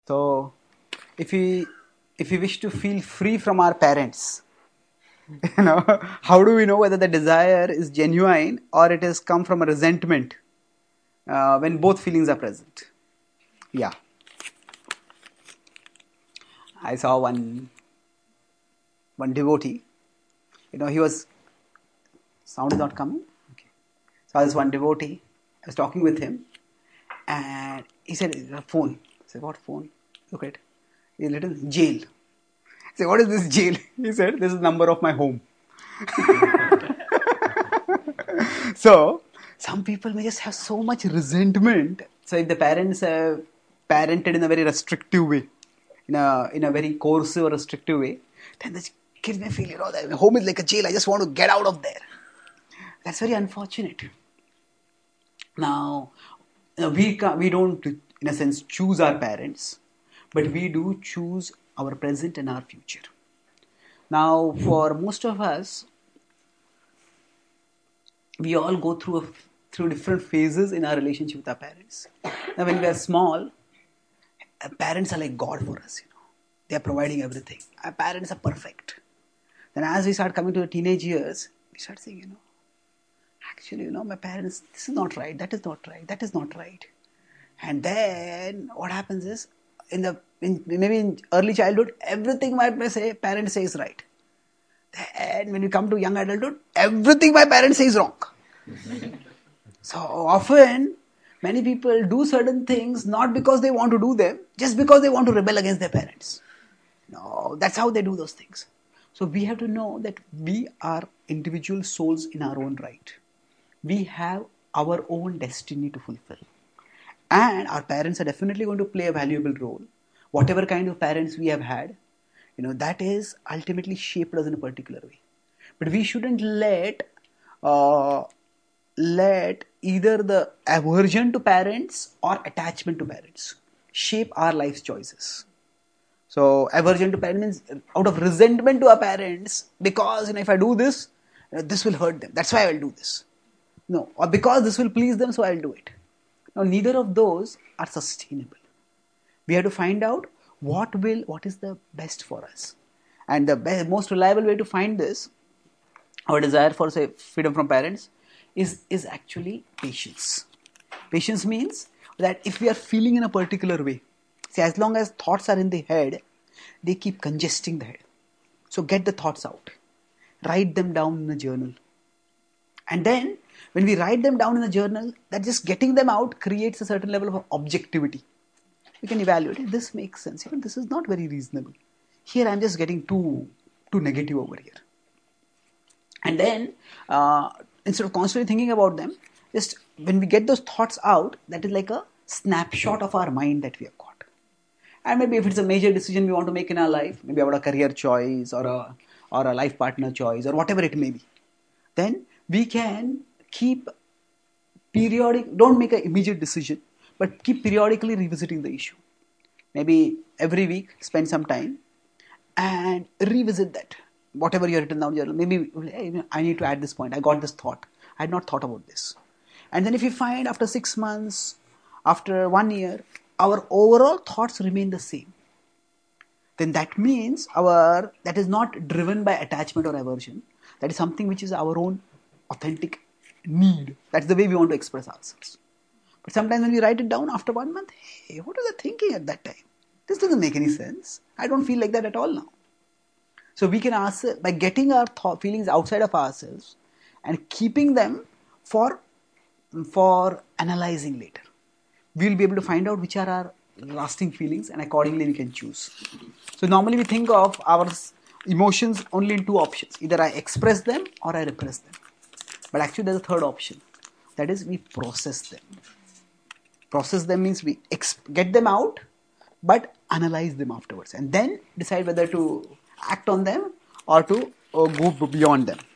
So, if we wish to feel free from our parents, you know, how do we know whether the desire is genuine or it has come from a resentment when both feelings are present? Yeah, I saw one devotee. He was sound is not coming. Okay, so I was one devotee. I was talking with him, and he said, "A phone." I said, "What phone?" Look at it. He's written jail. I said, "What is this jail?" He said, "This is the number of my home." So some people may just have so much resentment. So if the parents have parented in a very restrictive way, in a very coercive or restrictive way, then the kids may feel, that home is like a jail. I just want to get out of there. That's very unfortunate. Now, we don't, in a sense, choose our parents, but we do choose our present and our future. Now, for most of us, we all go through different phases in our relationship with our parents. Now, when we are small, our parents are like God for us. They are providing everything. Our parents are perfect. Then, as we start coming to the teenage years, we start saying, actually, my parents, this is not right, that is not right, that is not right. And then what happens is, maybe in early childhood, everything my parents say is right. Then when you come to young adulthood, everything my parents say is wrong. So often, many people do certain things not because they want to do them, just because they want to rebel against their parents. No, that's how they do those things. So we have to know that we are individual souls in our own right. We have our own destiny to fulfill. And our parents are definitely going to play a valuable role. Whatever kind of parents we have had, that is ultimately shaped us in a particular way. But we shouldn't let either the aversion to parents or attachment to parents shape our life's choices. So aversion to parents means out of resentment to our parents, because if I do this, this will hurt them. That's why I will do this. No, or because this will please them, so I will do it. Now, neither of those are sustainable. We have to find out what is the best for us. And the most reliable way to find this, our desire for, say, freedom from parents, is actually patience. Patience means that if we are feeling in a particular way, see, as long as thoughts are in the head, they keep congesting the head. So get the thoughts out. Write them down in a journal. And then, when we write them down in a journal, that just getting them out creates a certain level of objectivity. We can evaluate it. This makes sense. Even this is not very reasonable. Here I'm just getting too negative over here. And then, instead of constantly thinking about them, just when we get those thoughts out, that is like a snapshot of our mind that we have got. And maybe if it's a major decision we want to make in our life, maybe about a career choice or a life partner choice or whatever it may be, then we can keep don't make an immediate decision, but keep periodically revisiting the issue. Maybe every week, spend some time and revisit that. Whatever you have written down in your journal, maybe, hey, I need to add this point. I got this thought. I had not thought about this. And then if you find after 6 months, after 1 year, our overall thoughts remain the same, then that means that is not driven by attachment or aversion. That is something which is our own authentic need. That's the way we want to express ourselves. But sometimes when we write it down after 1 month, hey, what was I thinking at that time? This doesn't make any sense. I don't feel like that at all now. So we can ask, by getting our feelings outside of ourselves and keeping them for analyzing later, we'll be able to find out which are our lasting feelings, and accordingly we can choose. So normally we think of our emotions only in two options. Either I express them or I repress them. But actually there's a third option. That is, we process them. Process them means we get them out, but analyze them afterwards. And then decide whether to act on them or to go beyond them.